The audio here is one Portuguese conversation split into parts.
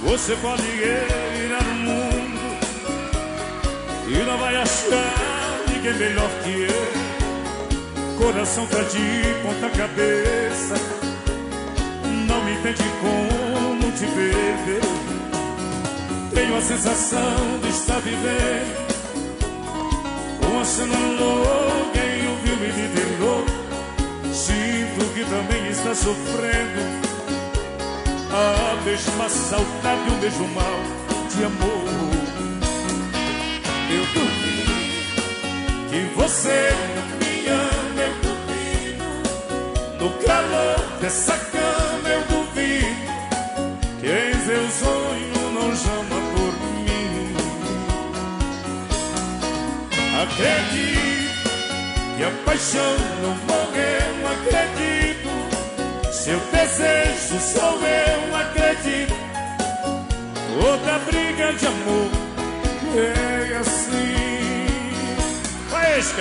Você pode virar o mundo e não vai achar ninguém melhor que eu. Coração tá de ponta cabeça, não me entende como te ver. Tenho a sensação de estar vivendo uma cena louca em um filme de terror. Sinto que também está sofrendo a mesma saudade, o mesmo mal de amor. Eu duvido que você não me ama, eu duvido. No calor dessa cama eu duvido que em seu sonho não chama por mim. Acredito que a paixão não morreu, acredito. Seu desejo sou eu, acredito. Outra briga de amor é assim. Faísca!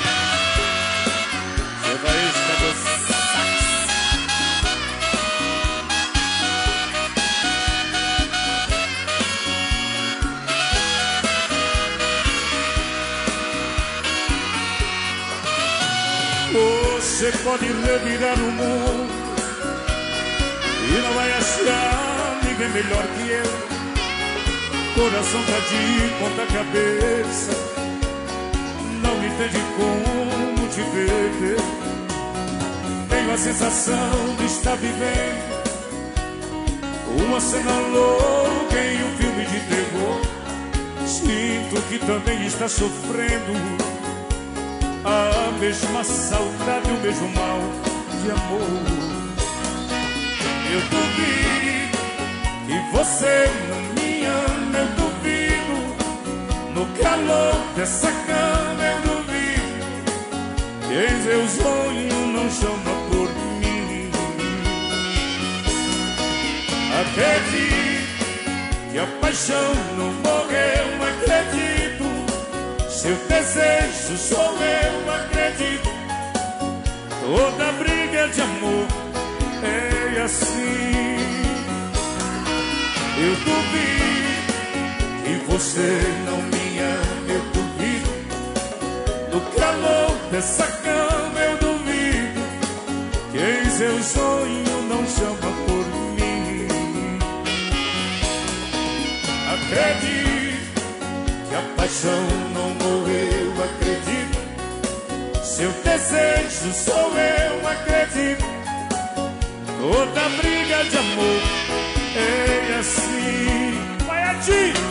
Seu Faísca do sax. Você pode revirar o mundo e não vai achar ninguém melhor que eu. Coração tá de ponta cabeça, não me entende como te ver. Tenho a sensação de estar vivendo uma cena louca em um filme de terror. Sinto que também está sofrendo a mesma saudade, o mesmo mal de amor. Eu duvido que você não me ama, eu duvido. No calor dessa cama eu duvido que em seu sonho não chama por mim. Acredito que a paixão não morreu, acredito. Seu desejo sou eu, acredito. Toda briga de amor é assim. Eu duvido que você não me ama, eu duvido. No calor dessa cama eu duvido que em seu sonho não chama por mim. Acredito que a paixão não morreu, acredito. Seu desejo sou eu, acredito. Toda briga de amor é assim. Vai, Adinho!